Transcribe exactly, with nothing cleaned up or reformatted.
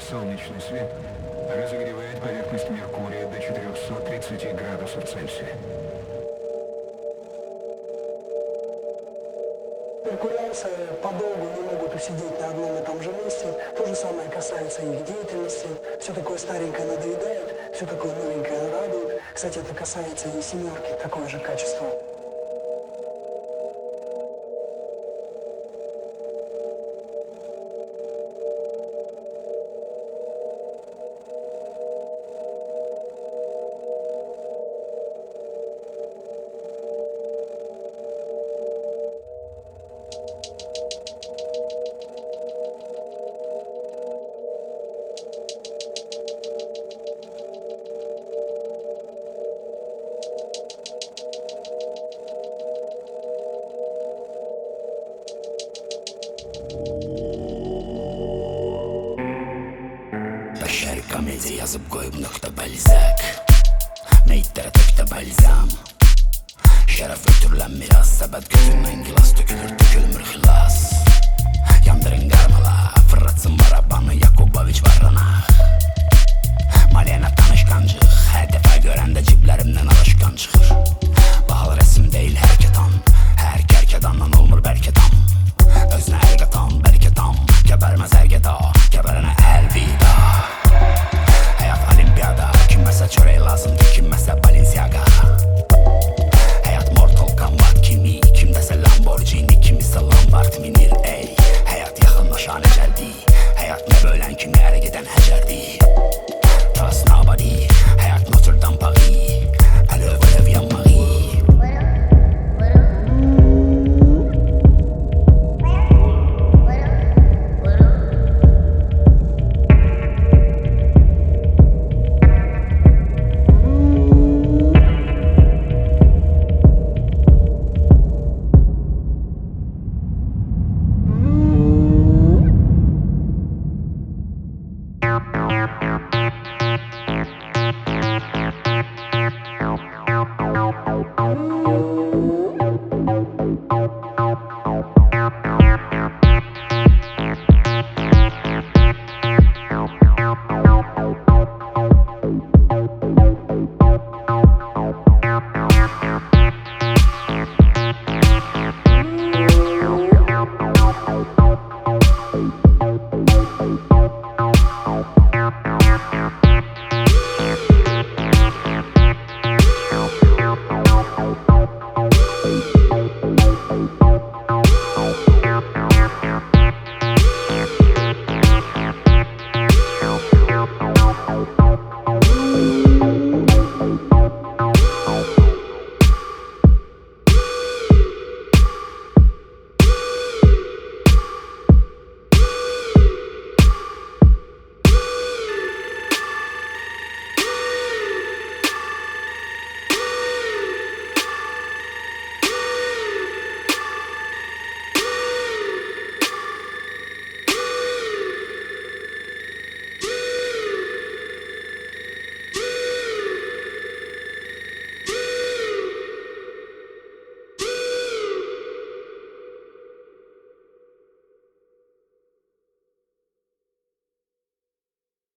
Солнечный свет разогревает поверхность Меркурия до четырехсот тридцати градусов Цельсия. Меркурианцы подолгу не могут усидеть на одном и том же месте. То же самое касается их деятельности. Все такое старенькое надоедает, все такое новенькое радует. Кстати, это касается и семерки, такое же качество. Beşer komedi yazıp koyup nokta balzak. Meyittere tökte balzam. Şeref götürülen miras. Sebet gözünden gilas dökülür dökülmür hilas. Yandırın garmala. Fırlatsın barabanı Yakuboviç varana. Maliyana tanışkancık. Her defa görende ciplerimden alışkan çıkır. Bahal resim değil herketan. Her kerkedandan olmur berketan. Özne ergetan berketan. Gebermez ergeta. Geberene elvida. Hayat olimpiyada. Kimese çöreği lazım kimese Balenciaga. Hayat Mortal Kombat kimi. Kimdese Lamborghini kimisi Lombard minir ey. Hayat yakınlaşan eceldi. Hayat ne bölen kimi ere giden hecerdi. Trust nobody. Hayat Notre Dame Paris. Alev alev yanmayı.